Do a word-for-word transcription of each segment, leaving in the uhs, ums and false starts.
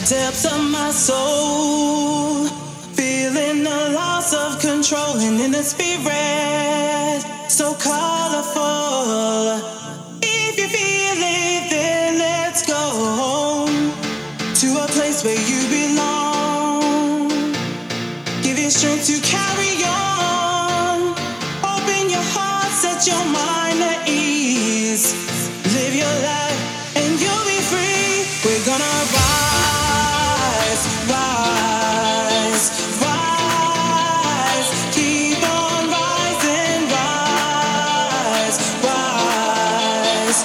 depths of my soul, feeling the loss of control, and in the spirit so colorful. If you feel it, then let's go to a place where you belong. Give you strength to carry on. Open your heart, set your mind at ease. Live your life and you'll be free. We're gonna rise, rise, rise. Keep on rising, rise, rise,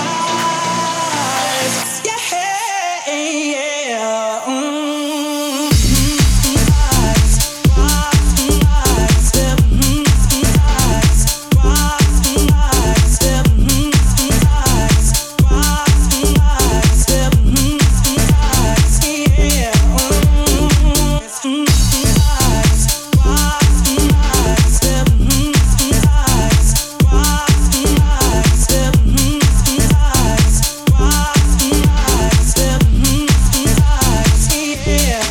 rise. Yeah, yeah. Mm. Rise, rise, rise. Step, mm, rise, rise, rise. Step, mm, rise, rise, rise. Step, mm, rise. Yeah. Mm. Rise, rise, rise. Step, mm, rise, rise, rise. Step, mm, rise, rise, rise. Step, mm, rise. Yeah.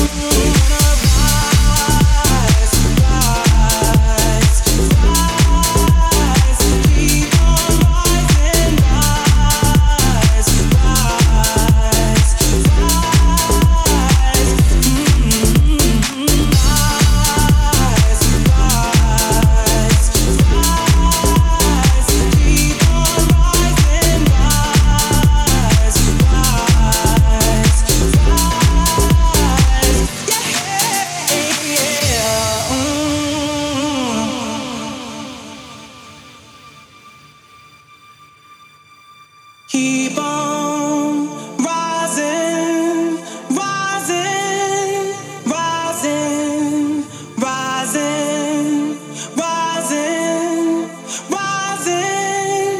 Rise, rise, rise. Keep on rising, rise, rise, rise. Mm-hmm. Rise, rise, rise. Keep on rising, rise, rise, rise. Yeah, yeah. Mm. Keep on rising, rising, rising, rising, rising, rising,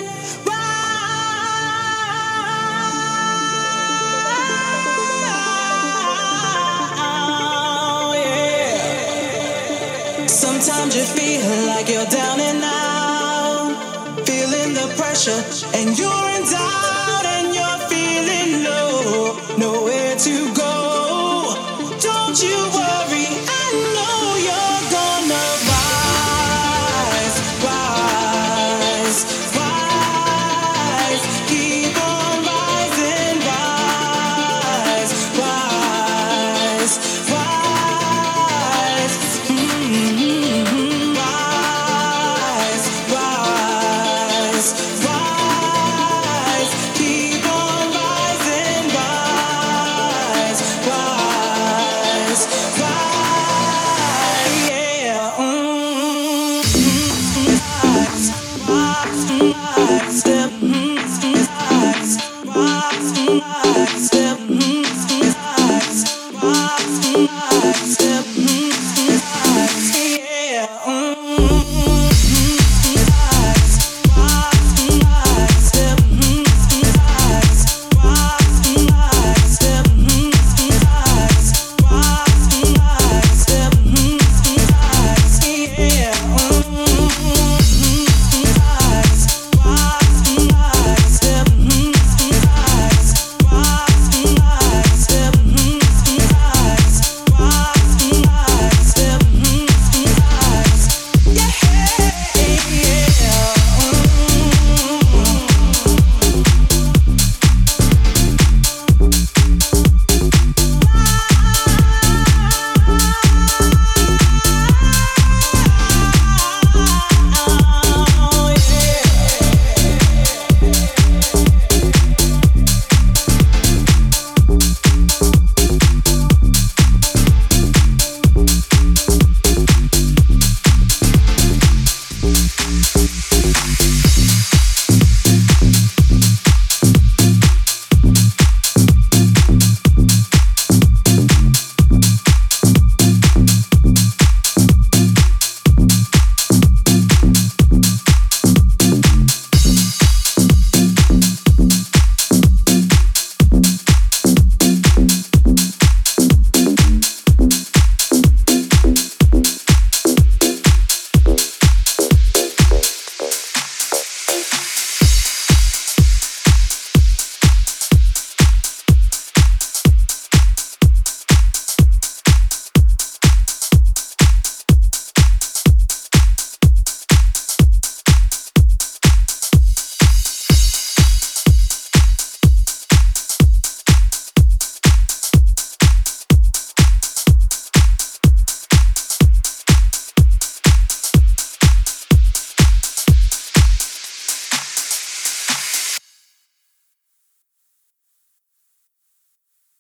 rise. Yeah. Sometimes you feel like you're down and out, feeling the pressure, and you're in doubt, and you're feeling low, nowhere to go. Don't you worry, I know you're gonna rise, rise, rise. Keep on rising, rise, rise, rise. Mm-hmm. Rise, rise, rise. Keep on rising, rise, rise, rise. Yeah. Mm-hmm. Rise, rise, rise.